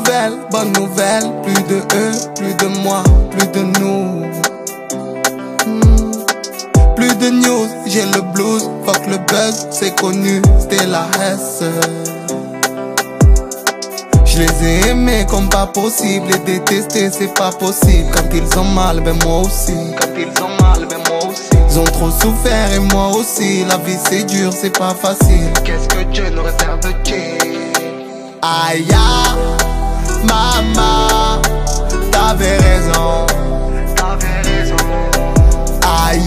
bonne nouvelle. Plus de eux, plus de moi, plus de nous. Plus de news, j'ai le blues. Fuck le buzz, c'est connu, c'était la S. Je les ai aimés comme pas possible. Les détester c'est pas possible. Quand ils ont mal, ben moi aussi. Quand ils ont mal, ben moi aussi. Ils ont trop souffert et moi aussi. La vie c'est dur, c'est pas facile. Qu'est-ce que Dieu nous réserve de Dieu? Aïe, maman, t'avais raison. T'avais raison. Aïe,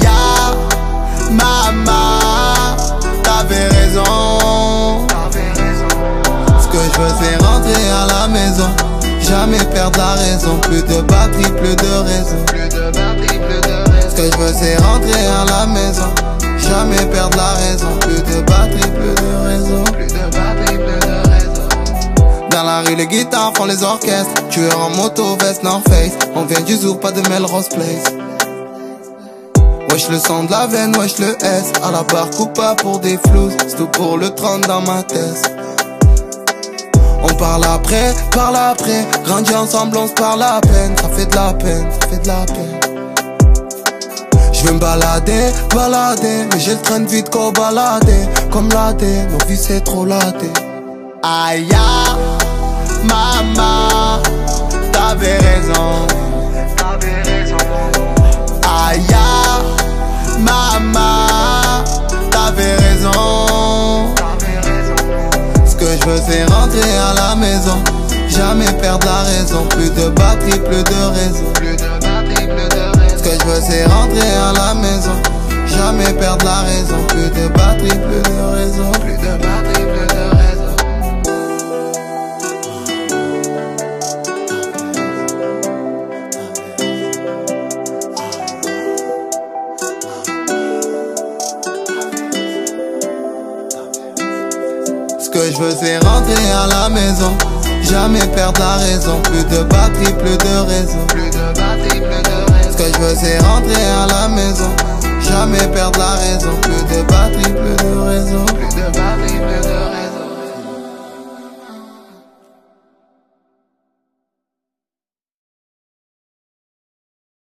maman, t'avais raison. Ce que je veux c'est rentrer à la maison. Jamais perdre la raison. Plus de batterie, plus de raison. Plus de batterie, plus de raison. Ce que je veux c'est rentrer à la maison. Jamais perdre la raison. Plus de batterie, plus de raison. Plus de batterie, plus de raison. Dans la rue les guitares font les orchestres. Tueur en moto, veste North Face. On vient du zoo, pas de Melrose Place. Wesh le son de la veine, wesh le S. À la barre coupe pas pour des flous. C'est tout pour le 30 dans ma tête. On parle après, grandit ensemble, on se parle à peine. Ça fait de la peine, ça fait de la peine. Je veux me balader, mais j'ai le train de vite qu'au balader. Comme l'AD, nos vies c'est trop ladé. Aïe, maman, t'avais raison. T'avais raison. Aïe, maman, t'avais raison. Ce que je veux c'est rentrer à la maison. Jamais perdre la raison. Plus de batterie, plus de raison. Plus de batterie, plus de raison. Ce que je veux c'est rentrer à la maison. Jamais perdre la raison. Plus de batterie, plus de raison. Plus de batterie, plus de raison. Ce que je veux c'est rentrer à la maison. Jamais perdre la raison. Plus de batterie, plus de raison. Plus de batterie, plus de raison. Ce que je veux c'est rentrer à la maison. Jamais perdre la raison. Plus de batterie, plus de raison.